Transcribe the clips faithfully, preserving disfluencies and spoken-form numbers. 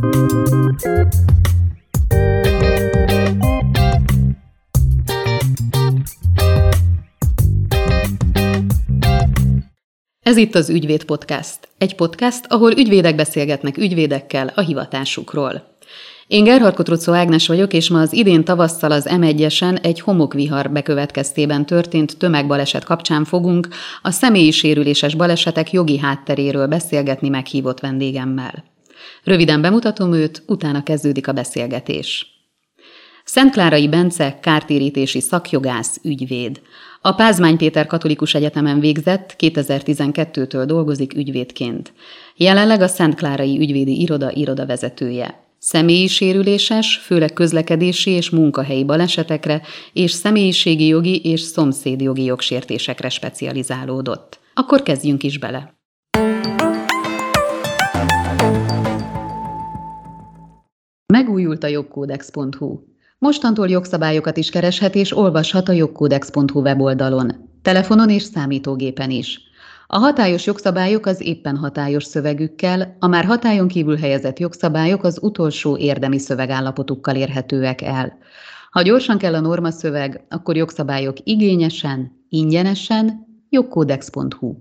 Ez itt az Ügyvéd Podcast. Egy podcast, ahol ügyvédek beszélgetnek ügyvédekkel a hivatásukról. Én Gerhard Kotrocó Ágnes vagyok, és ma az idén tavasszal az em egyesen egy homokvihar bekövetkeztében történt tömegbaleset kapcsán fogunk a személyi sérüléses balesetek jogi hátteréről beszélgetni meghívott vendégemmel. Röviden bemutatom őt, utána kezdődik a beszélgetés. Szentklárai Bence kártérítési szakjogász, ügyvéd. A Pázmány Péter Katolikus Egyetemen végzett, kétezer-tizenkettőtől dolgozik ügyvédként. Jelenleg a Szentklárai Ügyvédi Iroda irodavezetője. Személyi sérüléses, főleg közlekedési és munkahelyi balesetekre és személyiségi jogi és szomszédjogi jogsértésekre specializálódott. Akkor kezdjünk is bele. Megújult a jogkódex pont hu. Mostantól jogszabályokat is kereshet és olvashat a jogkódex pont hu weboldalon, telefonon és számítógépen is. A hatályos jogszabályok az éppen hatályos szövegükkel, a már hatályon kívül helyezett jogszabályok az utolsó érdemi szövegállapotukkal érhetőek el. Ha gyorsan kell a normaszöveg, akkor jogszabályok igényesen, ingyenesen, jogkódex pont hu.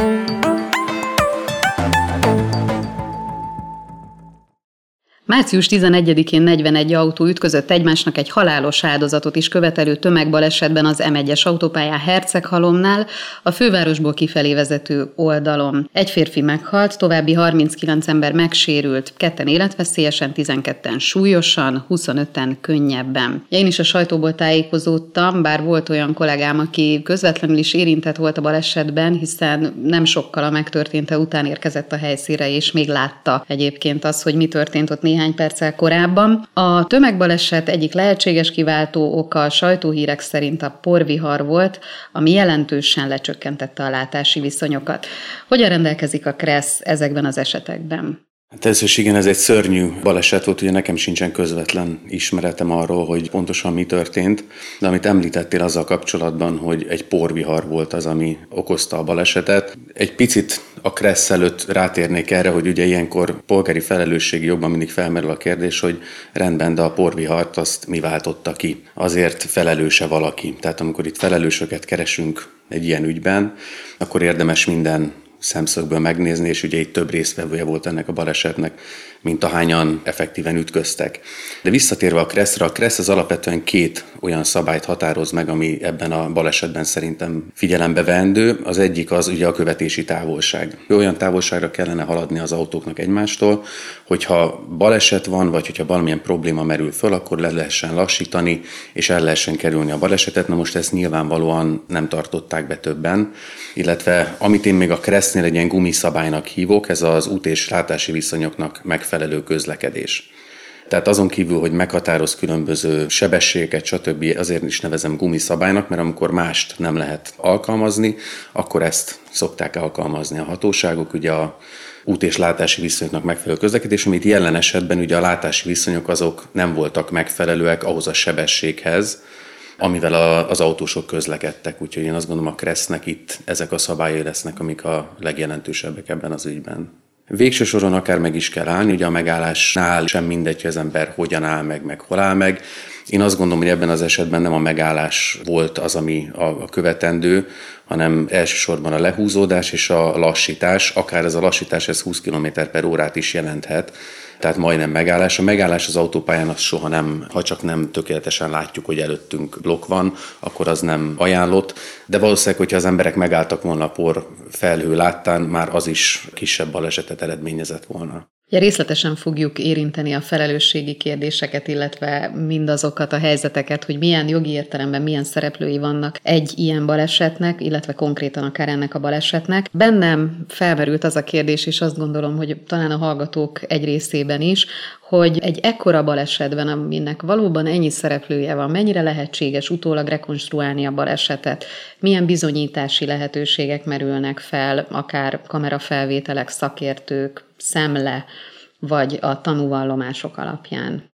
március tizenegyedikén negyvenegy autó ütközött egymásnak egy halálos áldozatot is követelő tömegbalesetben az em egyes autópályán Herceghalomnál, a fővárosból kifelé vezető oldalon. Egy férfi meghalt, további harminckilenc ember megsérült, ketten életveszélyesen, tizenketten súlyosan, huszonöten könnyebben. Én is a sajtóból tájékozódtam, bár volt olyan kollégám, aki közvetlenül is érintett volt a balesetben, hiszen nem sokkal a megtörténte után érkezett a helyszínre, és még látta egyébként az, hogy mi történt ott néhány perccel korábban. A tömegbaleset egyik lehetséges kiváltó oka a sajtóhírek szerint a porvihar volt, ami jelentősen lecsökkentette a látási viszonyokat. Hogyan rendelkezik a KRESZ ezekben az esetekben? Természetesen igen, ez egy szörnyű baleset volt, ugye nekem sincsen közvetlen ismeretem arról, hogy pontosan mi történt, de amit említettél azzal kapcsolatban, hogy egy porvihar volt az, ami okozta a balesetet. Egy picit a KRESZ előtt rátérnék erre, hogy ugye ilyenkor polgári felelősségi jogban mindig felmerül a kérdés, hogy rendben, de a porvihart azt mi váltotta ki? Azért felelőse valaki. Tehát amikor itt felelősöket keresünk egy ilyen ügyben, akkor érdemes minden szemszögből megnézni, és ugye itt több résztvevője volt ennek a balesetnek, mint ahányan effektíven ütköztek. De visszatérve a KRESZ-re, a KRESZ az alapvetően két olyan szabályt határoz meg, ami ebben a balesetben szerintem figyelembe veendő. Az egyik az ugye a követési távolság. Olyan távolságra kellene haladni az autóknak egymástól, hogyha baleset van, vagy hogyha valamilyen probléma merül föl, akkor le lehessen lassítani, és el lehessen kerülni a balesetet. Na most ezt nyilvánvalóan nem tartották be többen, illetve amit én még a KRESZ-nél egy ilyen gumiszabálynak hívok, ez az út- és látási viszonyoknak megfelelő közlekedés. Tehát azon kívül, hogy meghatároz különböző sebességeket, stb. Azért is nevezem gumiszabálynak, mert amikor mást nem lehet alkalmazni, akkor ezt szokták alkalmazni a hatóságok, ugye a út- és látási viszonyoknak megfelelő közlekedés, amit jelen esetben ugye a látási viszonyok azok nem voltak megfelelőek ahhoz a sebességhez, amivel a, az autósok közlekedtek. Úgyhogy én azt gondolom, a KRESZ-nek itt ezek a szabályai lesznek, amik a legjelentősebbek ebben az ügyben. Végső soron akár meg is kell állni, ugye a megállásnál sem mindegy, hogy az ember hogyan áll meg, meg hol áll meg. Én azt gondolom, hogy ebben az esetben nem a megállás volt az, ami a, a követendő, hanem elsősorban a lehúzódás és a lassítás, akár ez a lassítás ez húsz kilométer per órát is jelenthet, tehát majdnem megállás. A megállás az autópályán az soha nem, ha csak nem tökéletesen látjuk, hogy előttünk blokk van, akkor az nem ajánlott, de valószínűleg, hogyha az emberek megálltak volna a por felhő láttán, már az is kisebb balesetet eredményezett volna. Ja, részletesen fogjuk érinteni a felelősségi kérdéseket, illetve mindazokat a helyzeteket, hogy milyen jogi értelemben milyen szereplői vannak egy ilyen balesetnek, illetve konkrétan akár ennek a balesetnek. Bennem felmerült az a kérdés, és azt gondolom, hogy talán a hallgatók egy részében is, hogy egy ekkora balesetben, aminek valóban ennyi szereplője van, mennyire lehetséges utólag rekonstruálni a balesetet, milyen bizonyítási lehetőségek merülnek fel, akár kamerafelvételek, szakértők, szemle, vagy a tanúvallomások alapján.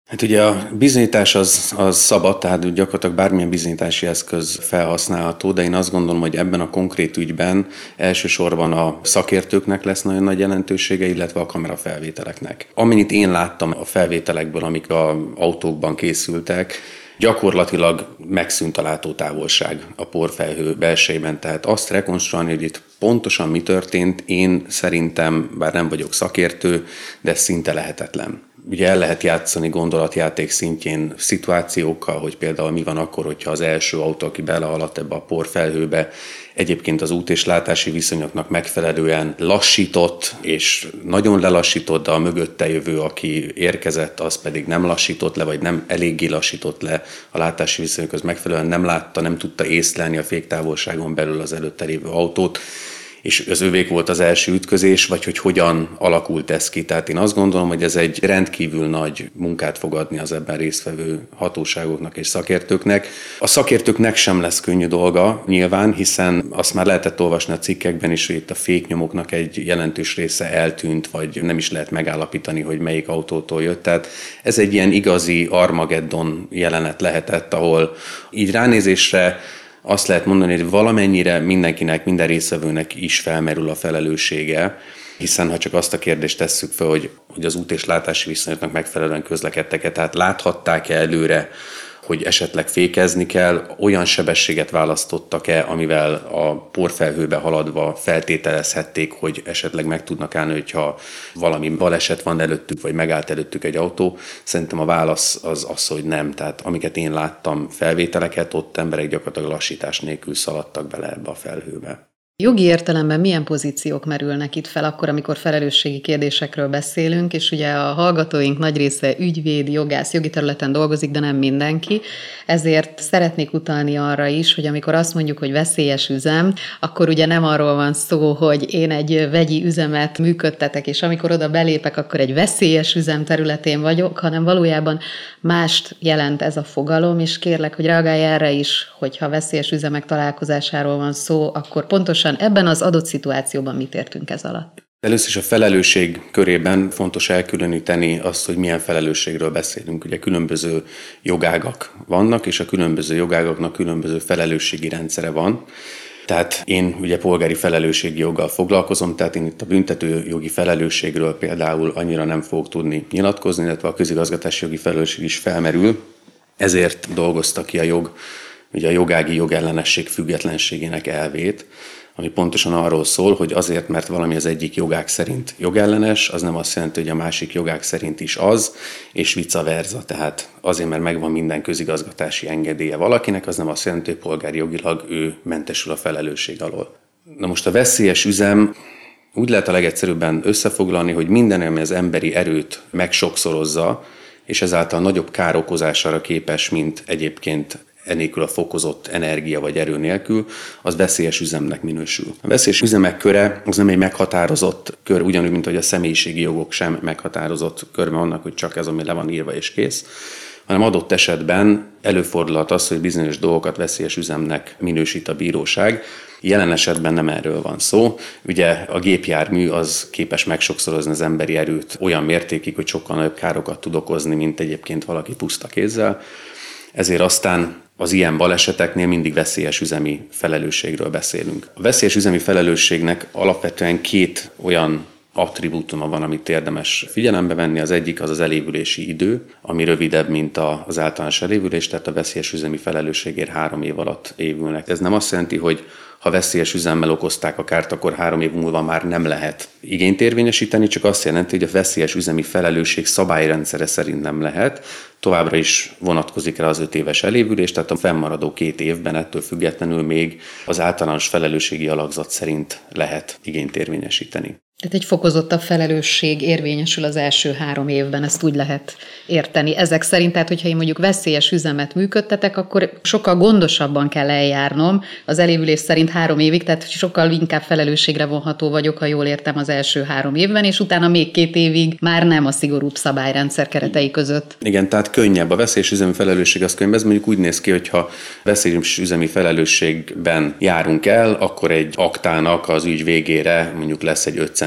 Hát ugye a bizonyítás az, az szabad, tehát gyakorlatilag bármilyen bizonyítási eszköz felhasználható, de én azt gondolom, hogy ebben a konkrét ügyben elsősorban a szakértőknek lesz nagyon nagy jelentősége, illetve a kamerafelvételeknek. Amennyit én láttam a felvételekből, amik az autókban készültek, gyakorlatilag megszűnt a látótávolság a porfelhő belsejében, tehát azt rekonstruálni, hogy itt pontosan mi történt, én szerintem, bár nem vagyok szakértő, de szinte lehetetlen. Ugye el lehet játszani gondolatjáték szintjén szituációkkal, hogy például mi van akkor, hogyha az első autó, aki belehaladt ebbe a porfelhőbe, egyébként az út- és látási viszonyoknak megfelelően lassított, és nagyon lelassított, de a mögötte jövő, aki érkezett, az pedig nem lassított le, vagy nem eléggé lassított le a látási viszonyokhoz megfelelően, nem látta, nem tudta észlelni a féktávolságon belül az előtte lévő autót, és az övék volt az első ütközés, vagy hogy hogyan alakult ez ki. Tehát én azt gondolom, hogy ez egy rendkívül nagy munkát fog adni az ebben résztvevő hatóságoknak és szakértőknek. A szakértőknek sem lesz könnyű dolga nyilván, hiszen azt már lehetett olvasni a cikkekben is, hogy itt a féknyomoknak egy jelentős része eltűnt, vagy nem is lehet megállapítani, hogy melyik autótól jött. Tehát ez egy ilyen igazi Armageddon jelenet lehetett, ahol így ránézésre azt lehet mondani, hogy valamennyire mindenkinek, minden résztvevőnek is felmerül a felelőssége, hiszen ha csak azt a kérdést tesszük fel, hogy, hogy az út- és látási viszonyoknak megfelelően közlekedtek-e, tehát láthatták-e előre, hogy esetleg fékezni kell, olyan sebességet választottak-e, amivel a porfelhőbe haladva feltételezhették, hogy esetleg meg tudnak állni, hogyha valami baleset van előttük, vagy megállt előttük egy autó. Szerintem a válasz az az, hogy nem. Tehát amiket én láttam felvételeket, ott emberek gyakorlatilag lassítás nélkül szaladtak bele ebbe a felhőbe. Jogi értelemben milyen pozíciók merülnek itt fel akkor, amikor felelősségi kérdésekről beszélünk, és ugye a hallgatóink nagy része ügyvéd, jogász, jogi területen dolgozik, de nem mindenki. Ezért szeretnék utalni arra is, hogy amikor azt mondjuk, hogy veszélyes üzem, akkor ugye nem arról van szó, hogy én egy vegyi üzemet működtetek, és amikor oda belépek, akkor egy veszélyes üzem területén vagyok, hanem valójában mást jelent ez a fogalom, és kérlek, hogy reagálj erre is, hogyha veszélyes üzemek találkozásáról van szó, akkor pontosan ebben az adott szituációban mit értünk ez alatt? Először is a felelősség körében fontos elkülöníteni azt, hogy milyen felelősségről beszélünk. Ugye különböző jogágak vannak, és a különböző jogágaknak különböző felelősségi rendszere van. Tehát én ugye polgári felelősségi joggal foglalkozom, tehát én itt a büntető jogi felelősségről például annyira nem fogok tudni nyilatkozni, illetve a közigazgatási jogi felelősség is felmerül. Ezért dolgozta ki a jog, ugye a jogági jogellenesség függetlenségének elvét, ami pontosan arról szól, hogy azért, mert valami az egyik jogák szerint jogellenes, az nem azt jelenti, hogy a másik jogák szerint is az, és vice versa. Tehát azért, mert megvan minden közigazgatási engedélye valakinek, az nem azt jelenti, hogy polgári jogilag ő mentesül a felelősség alól. Na most a veszélyes üzem úgy lehet a legegyszerűbben összefoglalni, hogy minden, ami az emberi erőt megsokszorozza, és ezáltal nagyobb károkozására képes, mint egyébként enélkül a fokozott energia vagy erő nélkül, az veszélyes üzemnek minősül. A veszélyes üzemek köre az nem egy meghatározott kör, ugyanúgy, mint hogy a személyiségi jogok sem meghatározott körben vannak, hogy csak ez, ami le van írva és kész, hanem adott esetben előfordulhat az, hogy bizonyos dolgokat veszélyes üzemnek minősít a bíróság. Jelen esetben nem erről van szó. Ugye a gépjármű az képes megsokszorozni az emberi erőt olyan mértékig, hogy sokkal nagyobb károkat tud okozni, mint egyébként valaki puszta kézzel. Ezért aztán az ilyen baleseteknél mindig veszélyes üzemi felelősségről beszélünk. A veszélyes üzemi felelősségnek alapvetően két olyan attribútuma van, amit érdemes figyelembe venni. Az egyik az az elévülési idő, ami rövidebb, mint az általános elévülés, tehát a veszélyes üzemi felelősségért három év alatt évülnek. Ez nem azt jelenti, hogy ha veszélyes üzemmel okozták a kárt, akkor három év múlva már nem lehet igényt érvényesíteni, csak azt jelenti, hogy a veszélyes üzemi felelősség szabályrendszere szerint nem lehet. Továbbra is vonatkozik rá az öt éves elévülés, tehát a fennmaradó két évben ettől függetlenül még az általános felelősségi alakzat szerint lehet igényt érvényesíteni. Tehát egy fokozottabb felelősség érvényesül az első három évben, ezt úgy lehet érteni. Ezek szerint, tehát hogyha én mondjuk veszélyes üzemet működtetek, akkor sokkal gondosabban kell eljárnom az elévülés szerint három évig, tehát sokkal inkább felelősségre vonható vagyok, ha jól értem, az első három évben, és utána még két évig már nem a szigorúbb szabályrendszer keretei között. Igen, tehát könnyebb. A veszélyes üzemi felelősség az könnyebb. Ez mondjuk úgy néz ki, hogyha veszélyes üzemi felelősségben járunk el, akkor egy aktának az ügy végére mondjuk lesz egy öt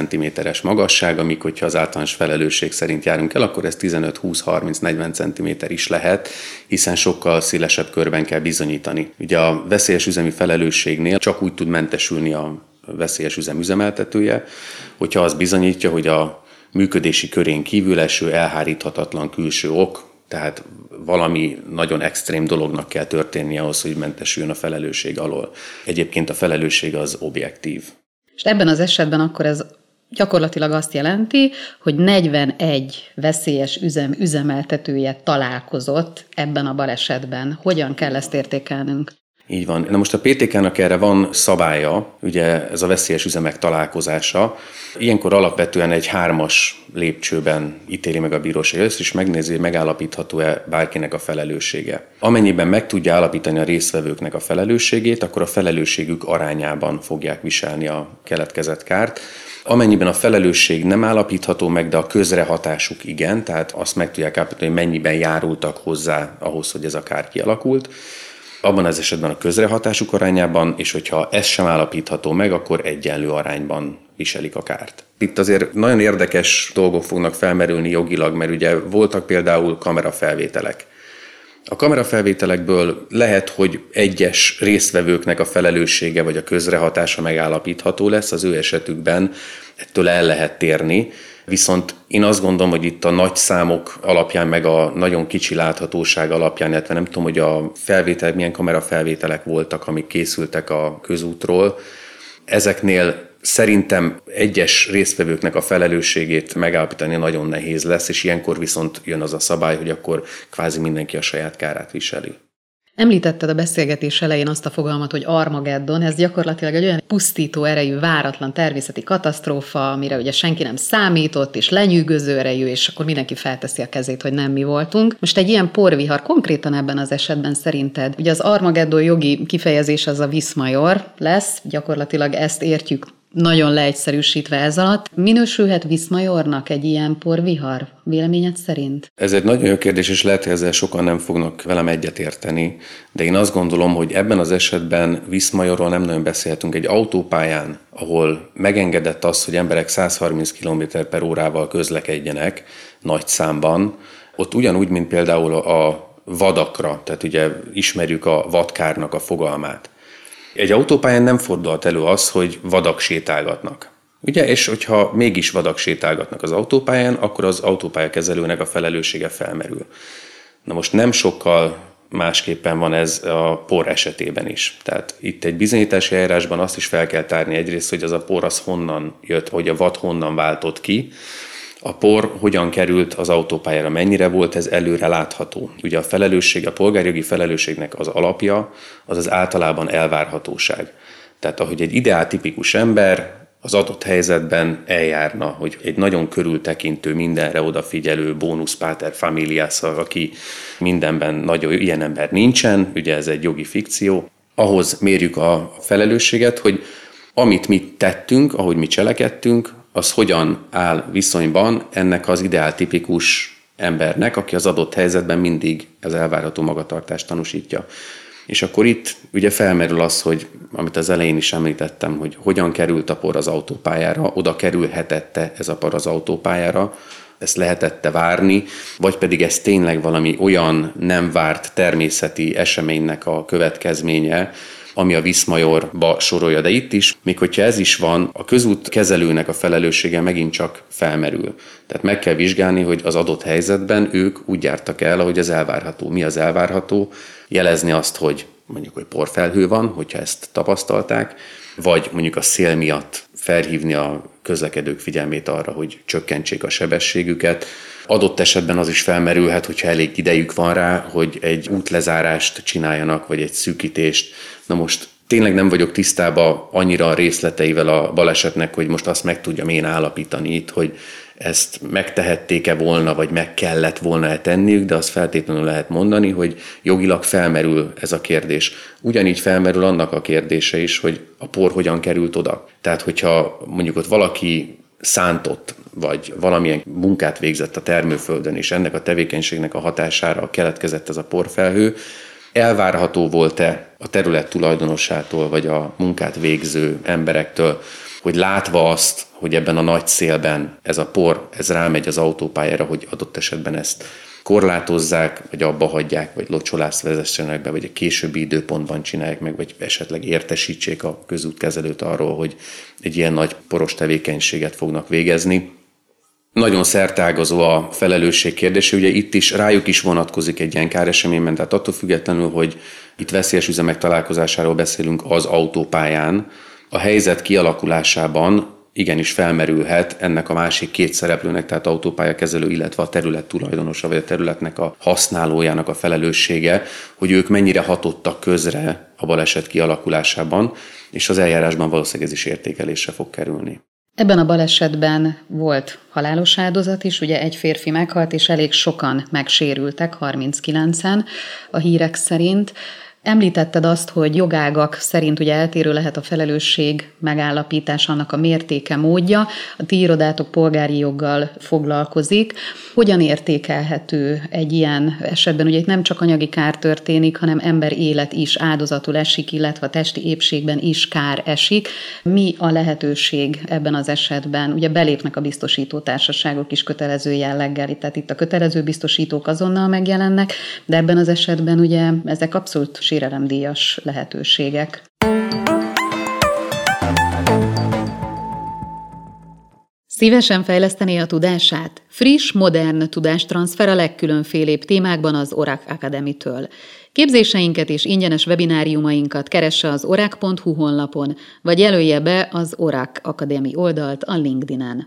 centiméteres magasság, amíg hogyha az általános felelősség szerint járunk el, akkor ez tizenöt, húsz, harminc, negyven centiméter is lehet, hiszen sokkal szélesebb körben kell bizonyítani. Ugye a veszélyes üzemi felelősségnél csak úgy tud mentesülni a veszélyes üzem üzemeltetője, hogyha az bizonyítja, hogy a működési körén kívül eső elháríthatatlan külső ok, tehát valami nagyon extrém dolognak kell történnie ahhoz, hogy mentesüljön a felelősség alól. Egyébként a felelősség az objektív. És ebben az esetben akkor ez gyakorlatilag azt jelenti, hogy negyvenegy veszélyes üzem üzemeltetője találkozott ebben a balesetben. Hogyan kell ezt értékelnünk? Így van. Na most a pé té ká-nak erre van szabálya, ugye ez a veszélyes üzemek találkozása. Ilyenkor alapvetően egy hármas lépcsőben ítéli meg a bíróság ezt, és megnézi, hogy megállapítható-e bárkinek a felelőssége. Amennyiben meg tudja állapítani a résztvevőknek a felelősségét, akkor a felelősségük arányában fogják viselni a keletkezett kárt. Amennyiben a felelősség nem állapítható meg, de a közrehatásuk igen, tehát azt meg tudják állapítani, hogy mennyiben járultak hozzá ahhoz, hogy ez a kár kialakult, abban az esetben a közrehatásuk arányában, és hogyha ez sem állapítható meg, akkor egyenlő arányban viselik a kárt. Itt azért nagyon érdekes dolgok fognak felmerülni jogilag, mert ugye voltak például kamerafelvételek. A kamerafelvételekből lehet, hogy egyes résztvevőknek a felelőssége vagy a közrehatása megállapítható lesz, az ő esetükben ettől el lehet térni, viszont én azt gondolom, hogy itt a nagy számok alapján, meg a nagyon kicsi láthatóság alapján, illetve nem tudom, hogy a felvételek, milyen kamerafelvételek voltak, amik készültek a közútról, ezeknél szerintem egyes résztvevőknek a felelősségét megállapítani nagyon nehéz lesz, és ilyenkor viszont jön az a szabály, hogy akkor kvázi mindenki a saját kárát viseli. Említetted a beszélgetés elején azt a fogalmat, hogy Armageddon, ez gyakorlatilag egy olyan pusztító erejű, váratlan természeti katasztrófa, amire ugye senki nem számított, és lenyűgöző erejű, és akkor mindenki felteszi a kezét, hogy nem mi voltunk. Most egy ilyen porvihar konkrétan ebben az esetben szerinted, ugye az Armageddon jogi kifejezés az a Viszmajor lesz, gyakorlatilag ezt értjük nagyon leegyszerűsítve ez alatt. Minősülhet Viszmajornak egy ilyen porvihar, véleményed szerint? Ez egy nagyon jó kérdés, és lehet, hogy ezzel sokan nem fognak velem egyetérteni, de én azt gondolom, hogy ebben az esetben Viszmajorról nem nagyon beszélhetünk. Egy autópályán, ahol megengedett az, hogy emberek száz harminc kilométer per órával közlekedjenek nagy számban, ott ugyanúgy, mint például a vadakra, tehát ugye ismerjük a vadkárnak a fogalmát. Egy autópályán nem fordulhat elő az, hogy vadak sétálgatnak. Ugye, és hogyha mégis vadak sétálgatnak az autópályán, akkor az autópályakezelőnek a felelőssége felmerül. Na most nem sokkal másképpen van ez a por esetében is. Tehát itt egy bizonyítási eljárásban azt is fel kell tárni egyrészt, hogy az a por az honnan jött, hogy a vad honnan váltott ki, a por hogyan került az autópályára, mennyire volt ez előre látható. Ugye a felelősség, a polgárjogi felelősségnek az alapja, az az általában elvárhatóság. Tehát ahogy egy ideáltipikus ember az adott helyzetben eljárna, hogy egy nagyon körültekintő, mindenre odafigyelő bónusz pater familias, aki mindenben nagyon ilyen ember nincsen, ugye ez egy jogi fikció, ahhoz mérjük a felelősséget, hogy amit mi tettünk, ahogy mi cselekedtünk, az hogyan áll viszonyban ennek az ideáltipikus embernek, aki az adott helyzetben mindig az elvárható magatartást tanúsítja. És akkor itt ugye felmerül az, hogy amit az elején is említettem, hogy hogyan került a por az autópályára, oda kerülhetette ez a por az autópályára, ezt lehetette várni, vagy pedig ez tényleg valami olyan nem várt természeti eseménynek a következménye, ami a Viszmajorba sorolja, de itt is, még hogyha ez is van, a közút kezelőnek a felelőssége megint csak felmerül. Tehát meg kell vizsgálni, hogy az adott helyzetben ők úgy jártak el, ahogy az elvárható. Mi az elvárható? Jelezni azt, hogy mondjuk, hogy porfelhő van, hogyha ezt tapasztalták, vagy mondjuk a szél miatt felhívni a közlekedők figyelmét arra, hogy csökkentsék a sebességüket. Adott esetben az is felmerülhet, hogyha elég idejük van rá, hogy egy útlezárást csináljanak, vagy egy szűkítést. Na most tényleg nem vagyok tisztában annyira a részleteivel a balesetnek, hogy most azt meg tudjam én állapítani itt, hogy ezt megtehették-e volna, vagy meg kellett volna-e tenniük, de azt feltétlenül lehet mondani, hogy jogilag felmerül ez a kérdés. Ugyanígy felmerül annak a kérdése is, hogy a por hogyan került oda. Tehát, hogyha mondjuk ott valaki szántott, vagy valamilyen munkát végzett a termőföldön, és ennek a tevékenységnek a hatására keletkezett ez a porfelhő, elvárható volt-e a terület tulajdonosától, vagy a munkát végző emberektől, hogy látva azt, hogy ebben a nagy szélben ez a por, ez rámegy az autópályára, hogy adott esetben ezt korlátozzák, vagy abba hagyják, vagy locsolászt vezessenek be, vagy a későbbi időpontban csinálják meg, vagy esetleg értesítsék a közútkezelőt arról, hogy egy ilyen nagy poros tevékenységet fognak végezni. Nagyon szerteágazó a felelősség kérdése, ugye itt is rájuk is vonatkozik egy ilyen káreseményben, tehát attól függetlenül, hogy itt veszélyes üzemek találkozásáról beszélünk az autópályán, a helyzet kialakulásában igenis felmerülhet ennek a másik két szereplőnek, tehát autópályakezelő, illetve a terület tulajdonosa, vagy a területnek a használójának a felelőssége, hogy ők mennyire hatottak közre a baleset kialakulásában, és az eljárásban valószínűleg ez is értékelésre fog kerülni. Ebben a balesetben volt halálos áldozat is, ugye egy férfi meghalt, és elég sokan megsérültek, harminckilencen a hírek szerint. Említetted azt, hogy jogágak szerint ugye eltérő lehet a felelősség megállapításának a mértéke, módja. A ti irodátok polgári joggal foglalkozik. Hogyan értékelhető egy ilyen esetben? Ugye itt nem csak anyagi kár történik, hanem ember élet is áldozatul esik, illetve a testi épségben is kár esik. Mi a lehetőség ebben az esetben? Ugye belépnek a biztosító társaságok is kötelező jelleggel, tehát itt a kötelező biztosítók azonnal megjelennek, de ebben az esetben ugye ezek abszolút sérelemdíjas lehetőségek. Szívesen fejlesztené a tudását? Friss, modern tudástranszfer a legkülönfélébb témákban az Oracle Academy-től. Képzéseinket és ingyenes webináriumainkat keresse az oracle pont hu honlapon, vagy jelölje be az Oracle Academy oldalt a LinkedIn-en.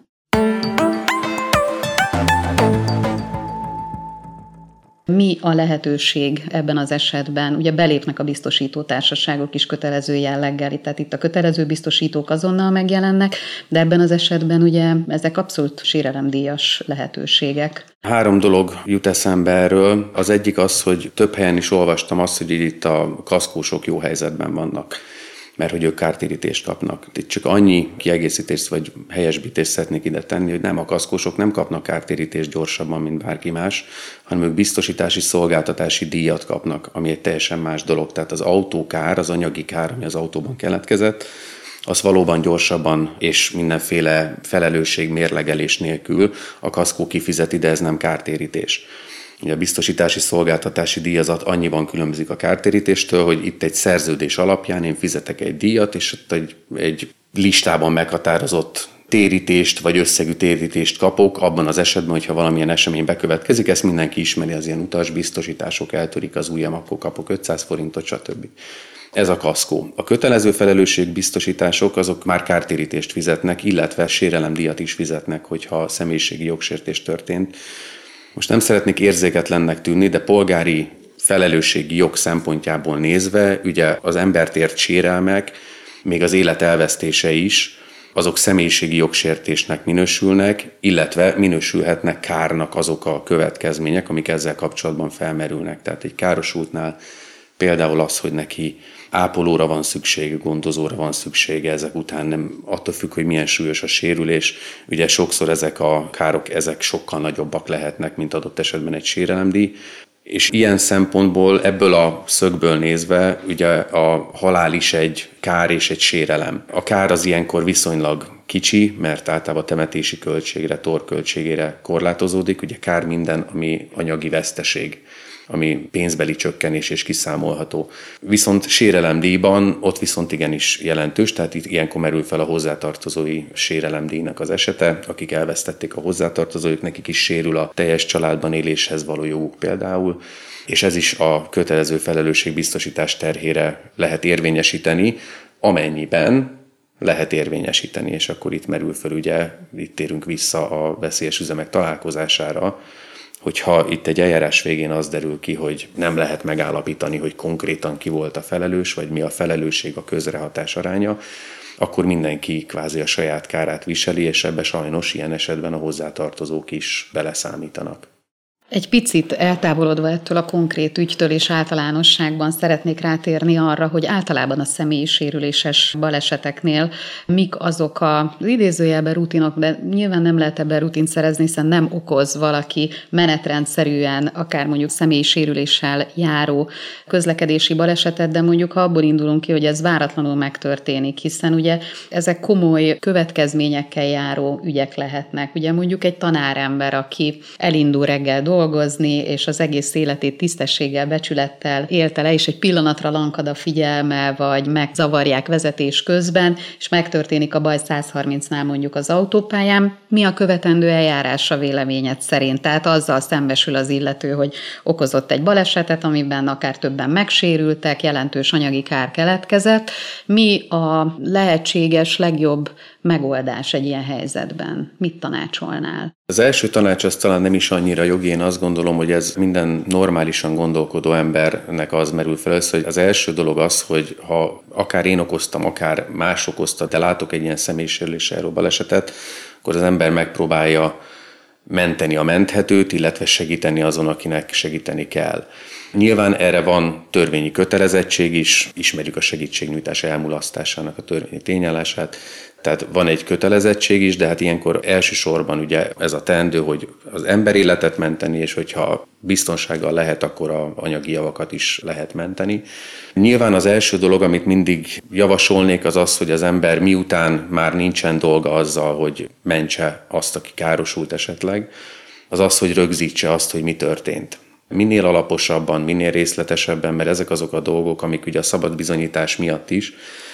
Mi a lehetőség ebben az esetben? Ugye belépnek a biztosító társaságok is kötelező jelleggel, tehát itt a kötelező biztosítók azonnal megjelennek, de ebben az esetben ugye ezek abszolút sérelemdíjas lehetőségek. Három dolog jut eszembe erről. Az egyik az, hogy több helyen is olvastam azt, hogy itt a kaszkósok jó helyzetben vannak, mert hogy ők kártérítést kapnak. Itt csak annyi kiegészítést vagy helyesbítést szeretnék ide tenni, hogy nem, a kaszkósok nem kapnak kártérítést gyorsabban, mint bárki más, hanem ők biztosítási szolgáltatási díjat kapnak, ami egy teljesen más dolog. Tehát az autókár, az anyagi kár, ami az autóban keletkezett, az valóban gyorsabban és mindenféle felelősség mérlegelés nélkül a kaszkó kifizeti, de ez nem kártérítés. Ugye a biztosítási szolgáltatási díjazat annyiban különbözik a kártérítéstől, hogy itt egy szerződés alapján én fizetek egy díjat, és ott egy, egy listában meghatározott térítést vagy összegű térítést kapok, abban az esetben, hogyha valamilyen esemény bekövetkezik, ezt mindenki ismeri, az ilyen utasbiztosítások, eltörik az ujjam, akkor kapok ötszáz forintot, stb. Ez a kaszkó. A kötelező felelősségbiztosítások azok már kártérítést fizetnek, illetve sérelemdíjat is fizetnek, hogyha személyiségi jogsértés történt. Most nem szeretnék érzéketlennek tűnni, de polgári felelősségi jog szempontjából nézve, ugye az embert ért sérelmek, még az élet elvesztése is, azok személyiségi jogsértésnek minősülnek, illetve minősülhetnek kárnak azok a következmények, amik ezzel kapcsolatban felmerülnek. Tehát egy károsultnál például az, hogy neki ápolóra van szüksége, gondozóra van szüksége, ezek után nem attól függ, hogy milyen súlyos a sérülés. Ugye sokszor ezek a károk, ezek sokkal nagyobbak lehetnek, mint adott esetben egy sérelemdíj. És ilyen szempontból ebből a szögből nézve ugye a halál is egy kár és egy sérelem. A kár az ilyenkor viszonylag kicsi, mert általában temetési költségre, torköltségére korlátozódik. Ugye kár minden, ami anyagi veszteség, ami pénzbeli csökkenés és kiszámolható. Viszont sérelemdíjban ott viszont igenis jelentős, tehát itt ilyenkor merül fel a hozzátartozói sérelemdíjnak az esete, akik elvesztették a hozzátartozójuk, nekik is sérül a teljes családban éléshez való joguk például, és ez is a kötelező felelősségbiztosítás terhére lehet érvényesíteni, amennyiben lehet érvényesíteni, és akkor itt merül fel, ugye, itt térünk vissza a veszélyes üzemek találkozására, hogyha itt egy eljárás végén az derül ki, hogy nem lehet megállapítani, hogy konkrétan ki volt a felelős, vagy mi a felelősség, a közrehatás aránya, akkor mindenki kvázi a saját kárát viseli, és ebbe sajnos ilyen esetben a hozzátartozók is beleszámítanak. Egy picit eltávolodva ettől a konkrét ügytől és általánosságban szeretnék rátérni arra, hogy általában a személyi sérüléses baleseteknél mik azok az idézőjelben rutinok, de nyilván nem lehet ebben rutint szerezni, hiszen nem okoz valaki menetrendszerűen akár mondjuk személyi sérüléssel járó közlekedési balesetet, de mondjuk ha abból indulunk ki, hogy ez váratlanul megtörténik, hiszen ugye ezek komoly következményekkel járó ügyek lehetnek. Ugye mondjuk egy tanárember, aki elindul reggel dolgozni, és az egész életét tisztességgel, becsülettel élte le, és egy pillanatra lankad a figyelme, vagy megzavarják vezetés közben, és megtörténik a baj száz harmincnál mondjuk az autópályán. Mi a követendő eljárás a véleményed szerint? Tehát azzal szembesül az illető, hogy okozott egy balesetet, amiben akár többen megsérültek, jelentős anyagi kár keletkezett. Mi a lehetséges legjobb megoldás egy ilyen helyzetben? Mit tanácsolnál? Az első tanács az talán nem is annyira jogi, én azt gondolom, hogy ez minden normálisan gondolkodó embernek az merül fel össze, hogy az első dolog az, hogy ha akár én okoztam, akár más okozta, de látok egy ilyen személysérüléssel járó balesetet, akkor az ember megpróbálja menteni a menthetőt, illetve segíteni azon, akinek segíteni kell. Nyilván erre van törvényi kötelezettség is, ismerjük a segítségnyújtás elmulasztásának a törvényi tényállását, tehát van egy kötelezettség is, de hát ilyenkor elsősorban ugye ez a teendő, hogy az ember életet menteni, és hogyha biztonsággal lehet, akkor a anyagi javakat is lehet menteni. Nyilván az első dolog, amit mindig javasolnék, az az, hogy az ember miután már nincsen dolga azzal, hogy mentse azt, aki károsult esetleg, az az, hogy rögzítse azt, hogy mi történt. Minél alaposabban, minél részletesebben, mert ezek azok a dolgok, amik ugye a szabad bizonyítás miatt is,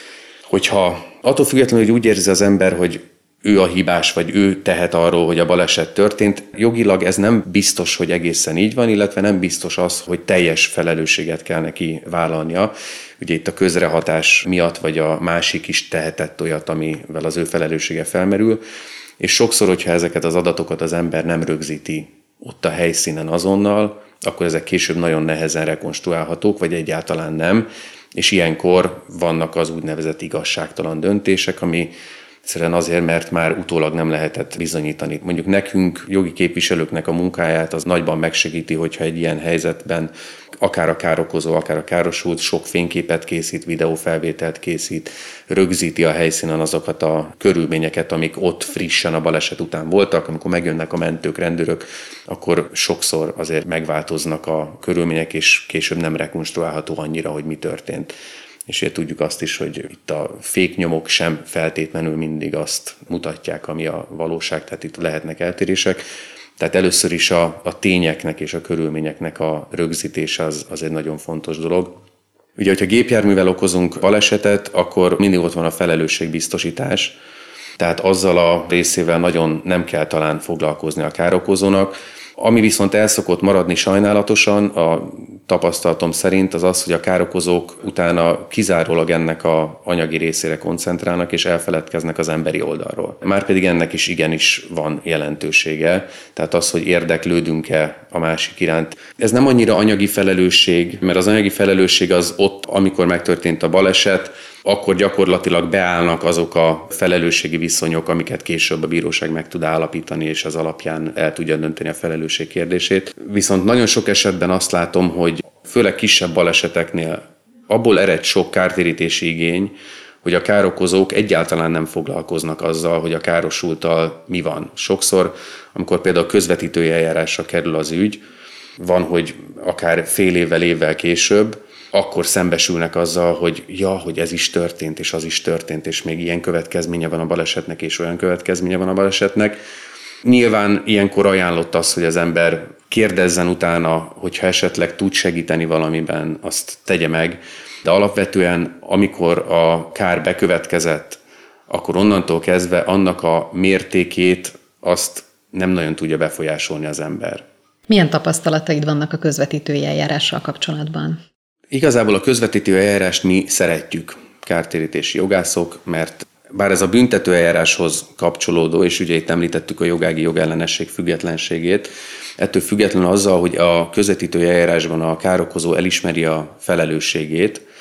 hogyha attól függetlenül, hogy úgy érzi az ember, hogy ő a hibás, vagy ő tehet arról, hogy a baleset történt, jogilag ez nem biztos, hogy egészen így van, illetve nem biztos az, hogy teljes felelősséget kell neki vállalnia. Ugye itt a közrehatás miatt, vagy a másik is tehetett olyat, amivel az ő felelőssége felmerül, és sokszor, hogyha ezeket az adatokat az ember nem rögzíti ott a helyszínen azonnal, akkor ezek később nagyon nehezen rekonstruálhatók, vagy egyáltalán nem, és ilyenkor vannak az úgynevezett igazságtalan döntések, ami egyszerűen azért, mert már utólag nem lehetett bizonyítani. Mondjuk nekünk, jogi képviselőknek a munkáját az nagyban megsegíti, hogyha egy ilyen helyzetben akár a károkozó, akár a károsult sok fényképet készít, videófelvételt készít, rögzíti a helyszínen azokat a körülményeket, amik ott frissen a baleset után voltak, amikor megjönnek a mentők, rendőrök, akkor sokszor azért megváltoznak a körülmények, és később nem rekonstruálható annyira, hogy mi történt. És ugye tudjuk azt is, hogy itt a fake nyomok sem feltétlenül mindig azt mutatják, ami a valóság, tehát itt lehetnek eltérések. Tehát először is a, a tényeknek és a körülményeknek a rögzítése az, az egy nagyon fontos dolog. Ugye, hogyha gépjárművel okozunk balesetet, akkor mindig ott van a felelősségbiztosítás, tehát azzal a részével nagyon nem kell talán foglalkozni a károkozónak. Ami viszont el szokott maradni sajnálatosan, a tapasztalatom szerint az az, hogy a károkozók utána kizárólag ennek a anyagi részére koncentrálnak, és elfeledkeznek az emberi oldalról. Márpedig ennek is igenis van jelentősége, tehát az, hogy érdeklődünk-e a másik iránt. Ez nem annyira anyagi felelősség, mert az anyagi felelősség az ott, amikor megtörtént a baleset, akkor gyakorlatilag beállnak azok a felelősségi viszonyok, amiket később a bíróság meg tud állapítani, és az alapján el tudja dönteni a felelősség kérdését. Viszont nagyon sok esetben azt látom, hogy főleg kisebb baleseteknél abból ered sok kártérítési igény, hogy a károkozók egyáltalán nem foglalkoznak azzal, hogy a károsulttal mi van. Sokszor, amikor például közvetítői eljárásra kerül az ügy, van, hogy akár fél évvel, évvel később, akkor szembesülnek azzal, hogy ja, hogy ez is történt, és az is történt, és még ilyen következménye van a balesetnek, és olyan következménye van a balesetnek. Nyilván ilyenkor ajánlott az, hogy az ember kérdezzen utána, hogyha esetleg tud segíteni valamiben, azt tegye meg. De alapvetően, amikor a kár bekövetkezett, akkor onnantól kezdve annak a mértékét azt nem nagyon tudja befolyásolni az ember. Milyen tapasztalataid vannak a közvetítői eljárással kapcsolatban? Igazából a közvetítő eljárást mi szeretjük, kártérítési jogászok, mert bár ez a büntető eljáráshoz kapcsolódó, és ugye itt említettük a jogági jogellenesség függetlenségét, ettől függetlenül azzal, hogy a közvetítő eljárásban a károkozó elismeri a felelősségét,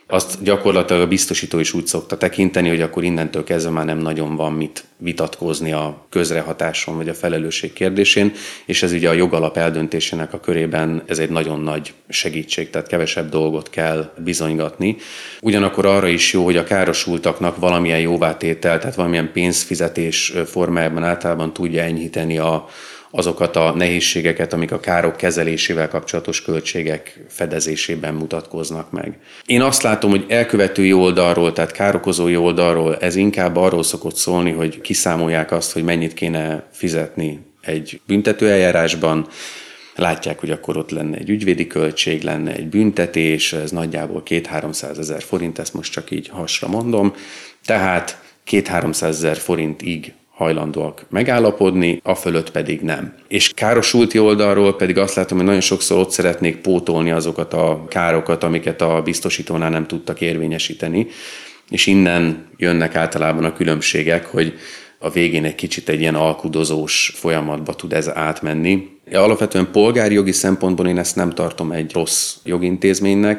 azt gyakorlatilag a biztosító is úgy szokta tekinteni, hogy akkor innentől kezdve már nem nagyon van mit vitatkozni a közrehatáson vagy a felelősség kérdésén, és ez ugye a jogalap eldöntésének a körében ez egy nagyon nagy segítség, tehát kevesebb dolgot kell bizonygatni. Ugyanakkor arra is jó, hogy a károsultaknak valamilyen jóvátétel, tehát valamilyen pénzfizetés formájában általában tudja enyhíteni a azokat a nehézségeket, amik a károk kezelésével kapcsolatos költségek fedezésében mutatkoznak meg. Én azt látom, hogy elkövetői oldalról, tehát károkozói oldalról ez inkább arról szokott szólni, hogy kiszámolják azt, hogy mennyit kéne fizetni egy büntetőeljárásban, látják, hogy akkor ott lenne egy ügyvédi költség, lenne egy büntetés, ez nagyjából kétszáz-háromszázezer forint, ezt most csak így hasra mondom, tehát kétszáz-háromszázezer forintig hajlandóak megállapodni, a fölött pedig nem. És károsulti oldalról pedig azt látom, hogy nagyon sokszor ott szeretnék pótolni azokat a károkat, amiket a biztosítónál nem tudtak érvényesíteni, és innen jönnek általában a különbségek, hogy a végén egy kicsit egy ilyen alkudozós folyamatba tud ez átmenni. Alapvetően polgári jogi szempontból én ezt nem tartom egy rossz jogintézménynek.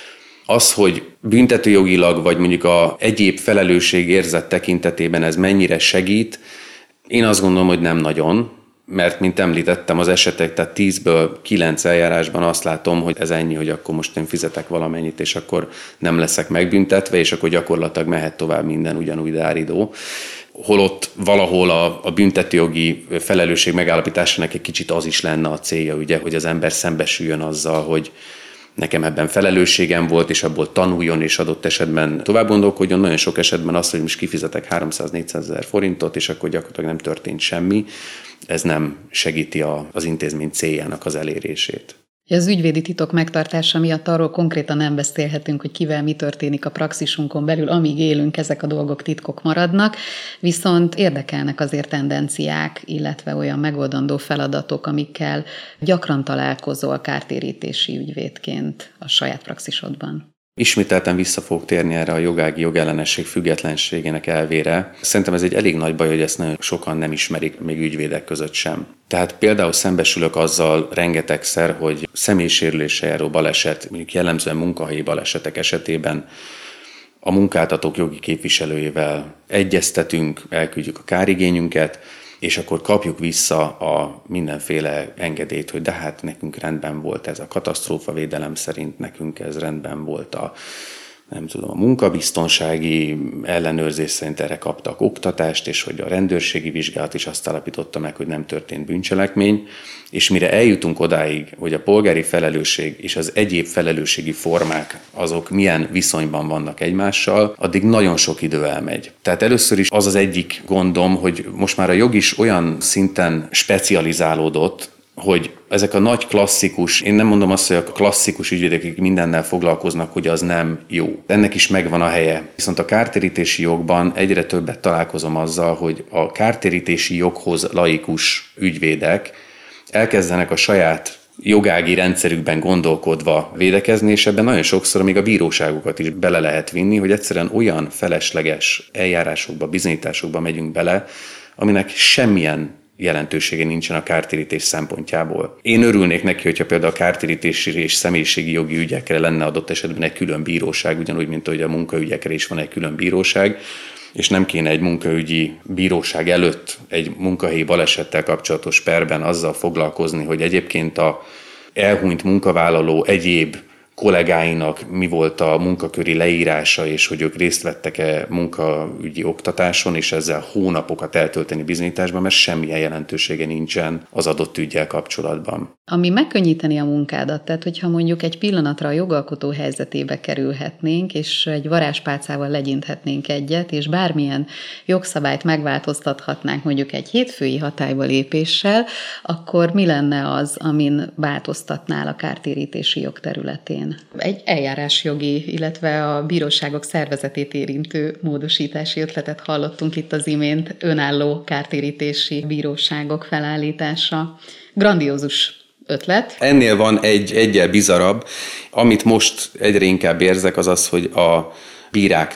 Az, hogy büntetőjogilag, vagy mondjuk a egyéb felelősségérzet tekintetében ez mennyire segít, én azt gondolom, hogy nem nagyon, mert mint említettem az esetek, tehát tízből kilenc eljárásban azt látom, hogy ez ennyi, hogy akkor most én fizetek valamennyit, és akkor nem leszek megbüntetve, és akkor gyakorlatilag mehet tovább minden ugyanúgy dáridó. Holott valahol a, a büntetőjogi felelősség megállapításának egy kicsit az is lenne a célja, ugye, hogy az ember szembesüljön azzal, hogy nekem ebben felelősségem volt, és abból tanuljon, és adott esetben tovább gondolkodjon. Nagyon sok esetben az, hogy most kifizetek háromszáz-négyszázezer forintot, és akkor gyakorlatilag nem történt semmi, ez nem segíti a, az intézmény céljának az elérését. Az ügyvédi titok megtartása miatt arról konkrétan nem beszélhetünk, hogy kivel mi történik a praxisunkon belül, amíg élünk, ezek a dolgok titkok maradnak, viszont érdekelnek azért tendenciák, illetve olyan megoldandó feladatok, amikkel gyakran találkozol kártérítési ügyvédként a saját praxisodban. Ismételten vissza fogok térni erre a jogági jogellenesség függetlenségének elvére. Szerintem ez egy elég nagy baj, hogy ezt nagyon sokan nem ismerik, még ügyvédek között sem. Tehát például szembesülök azzal rengetegszer, hogy személysérüléssel járó baleset, mondjuk jellemzően munkahelyi balesetek esetében a munkáltatók jogi képviselőjével egyeztetünk, elküldjük a kárigényünket, és akkor kapjuk vissza a mindenféle engedélyt, hogy de hát nekünk rendben volt ez a katasztrófavédelem szerint, nekünk ez rendben volt a, nem tudom, a munkabiztonsági ellenőrzés szerint erre kaptak oktatást, és hogy a rendőrségi vizsgálat is azt állapította meg, hogy nem történt bűncselekmény, és mire eljutunk odáig, hogy a polgári felelősség és az egyéb felelősségi formák azok milyen viszonyban vannak egymással, addig nagyon sok idő elmegy. Tehát először is az az egyik gondom, hogy most már a jog is olyan szinten specializálódott, hogy ezek a nagy klasszikus, én nem mondom azt, hogy a klasszikus ügyvédek, akik mindennel foglalkoznak, hogy az nem jó. Ennek is megvan a helye. Viszont a kártérítési jogban egyre többet találkozom azzal, hogy a kártérítési joghoz laikus ügyvédek elkezdenek a saját jogági rendszerükben gondolkodva védekezni, és ebben nagyon sokszor még a bíróságokat is bele lehet vinni, hogy egyszerűen olyan felesleges eljárásokba, bizonyításokba megyünk bele, aminek semmilyen jelentősége nincsen a kártérítés szempontjából. Én örülnék neki, hogyha például a kártérítési és személyiségi jogi ügyekre lenne adott esetben egy külön bíróság, ugyanúgy, mint hogy a munkaügyekre is van egy külön bíróság, és nem kéne egy munkaügyi bíróság előtt egy munkahelyi balesettel kapcsolatos perben azzal foglalkozni, hogy egyébként a elhunyt munkavállaló egyéb kollégáinak mi volt a munkaköri leírása, és hogy ők részt vettek-e munkaügyi oktatáson, és ezzel hónapokat eltölteni bizonyításban, mert semmilyen jelentősége nincsen az adott üggyel kapcsolatban. Ami megkönnyíteni a munkádat, tehát hogyha mondjuk egy pillanatra a jogalkotó helyzetébe kerülhetnénk, és egy varázspálcával legyinthetnénk egyet, és bármilyen jogszabályt megváltoztathatnánk mondjuk egy hétfői hatályba lépéssel, akkor mi lenne az, amin változtatnál a kártérítési jog területén? Egy eljárásjogi, illetve a bíróságok szervezetét érintő módosítási ötletet hallottunk itt az imént, önálló kártérítési bíróságok felállítása. Grandiózus ötlet. Ennél van egy egyel bizarabb. Amit most egyre inkább érzek, az az, hogy a bíráknak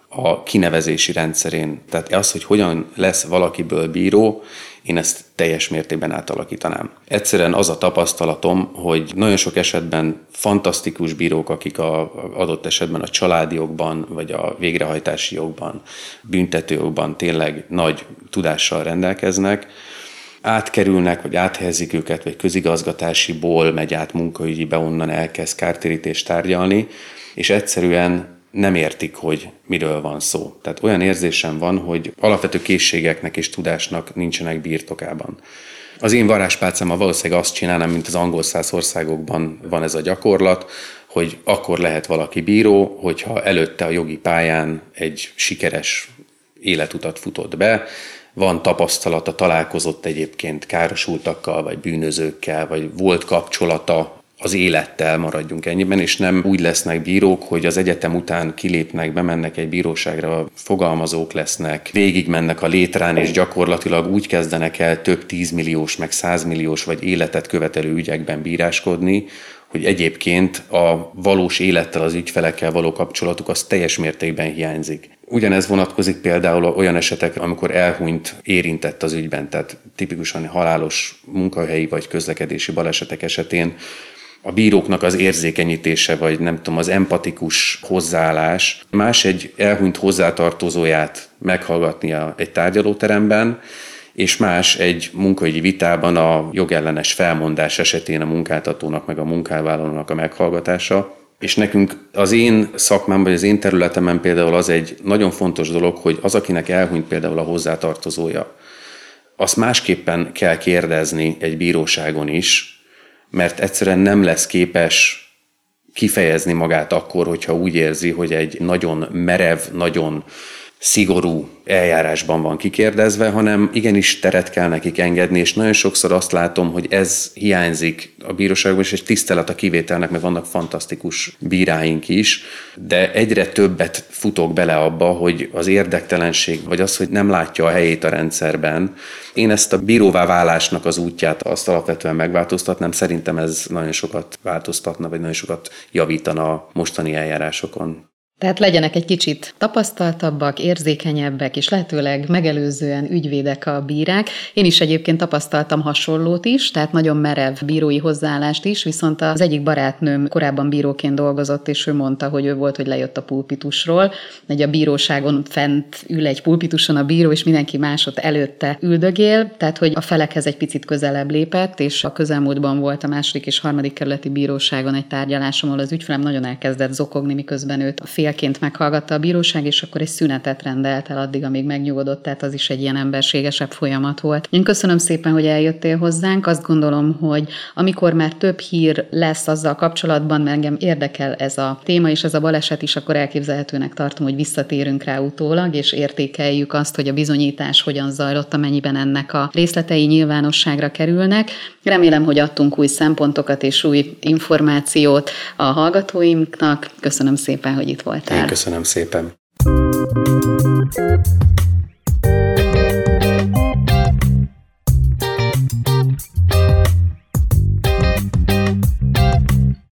a kinevezési rendszerén. Tehát az, hogy hogyan lesz valakiből bíró, én ezt teljes mértékben átalakítanám. Egyszerűen az a tapasztalatom, hogy nagyon sok esetben fantasztikus bírók, akik a adott esetben a családi jogban, vagy a végrehajtási jogban, büntetőjogban tényleg nagy tudással rendelkeznek, átkerülnek, vagy áthelyezik őket, vagy közigazgatásiból megy át munkaügyibe, onnan elkezd kártérítést tárgyalni, és egyszerűen nem értik, hogy miről van szó. Tehát olyan érzésem van, hogy alapvető készségeknek és tudásnak nincsenek birtokában. Az én varázspálcámmal valószínűleg azt csinálnám, mint az angol száz országokban van ez a gyakorlat, hogy akkor lehet valaki bíró, hogyha előtte a jogi pályán egy sikeres életutat futott be, van tapasztalata, találkozott egyébként károsultakkal, vagy bűnözőkkel, vagy volt kapcsolata az élettel, maradjunk ennyiben, és nem úgy lesznek bírók, hogy az egyetem után kilépnek, bemennek egy bíróságra, fogalmazók lesznek, végigmennek a létrán, és gyakorlatilag úgy kezdenek el több tízmilliós, meg százmilliós, vagy életet követelő ügyekben bíráskodni, hogy egyébként a valós élettel, az ügyfelekkel való kapcsolatuk az teljes mértékben hiányzik. Ugyanez vonatkozik például olyan esetekre, amikor elhunyt érintett az ügyben, tehát tipikusan halálos munkahelyi vagy közlekedési balesetek esetén a bíróknak az érzékenyítése, vagy nem tudom, az empatikus hozzáállás, más egy elhunyt hozzátartozóját meghallgatnia egy tárgyalóteremben, és más egy munkaügyi vitában a jogellenes felmondás esetén a munkáltatónak meg a munkavállalónak a meghallgatása. És nekünk az én szakmám, vagy az én területemen például az egy nagyon fontos dolog, hogy az, akinek elhunyt például a hozzátartozója, azt másképpen kell kérdezni egy bíróságon is, mert egyszerűen nem lesz képes kifejezni magát akkor, hogyha úgy érzi, hogy egy nagyon merev, nagyon szigorú eljárásban van kikérdezve, hanem igenis teret kell nekik engedni, és nagyon sokszor azt látom, hogy ez hiányzik a bíróságban, és egy tisztelet a kivételnek, mert vannak fantasztikus bíráink is, de egyre többet futok bele abba, hogy az érdektelenség, vagy az, hogy nem látja a helyét a rendszerben. Én ezt a bíróvá válásnak az útját azt alapvetően megváltoztatnám, szerintem ez nagyon sokat változtatna, vagy nagyon sokat javítana a mostani eljárásokon. Tehát legyenek egy kicsit tapasztaltabbak, érzékenyebbek, és lehetőleg megelőzően ügyvédek a bírák. Én is egyébként tapasztaltam hasonlót is, tehát nagyon merev bírói hozzáállást is, viszont az egyik barátnőm korábban bíróként dolgozott, és ő mondta, hogy ő volt, hogy lejött a pulpitusról, hogy a bíróságon fent ül egy pulpituson a bíró, és mindenki másod előtte üldögél, tehát hogy a felekhez egy picit közelebb lépett, és a közelmúltban volt a második és harmadik kerületi bíróságon egy tárgyalásom, ahol az ügyfelem nagyon elkezdett zokogni, miközben őt a félként meghallgatta a bíróság, és akkor egy szünetet rendelt el addig, amíg megnyugodott, tehát az is egy ilyen emberségesebb folyamat volt. Én köszönöm szépen, hogy eljöttél hozzánk. Azt gondolom, hogy amikor már több hír lesz azzal kapcsolatban, mert engem érdekel ez a téma és ez a baleset is, akkor elképzelhetőnek tartom, hogy visszatérünk rá utólag, és értékeljük azt, hogy a bizonyítás hogyan zajlott, amennyiben ennek a részletei nyilvánosságra kerülnek. Remélem, hogy adtunk új szempontokat és új információt a hallgatóinknak. Köszönöm szépen, hogy itt voltál. Én köszönöm szépen.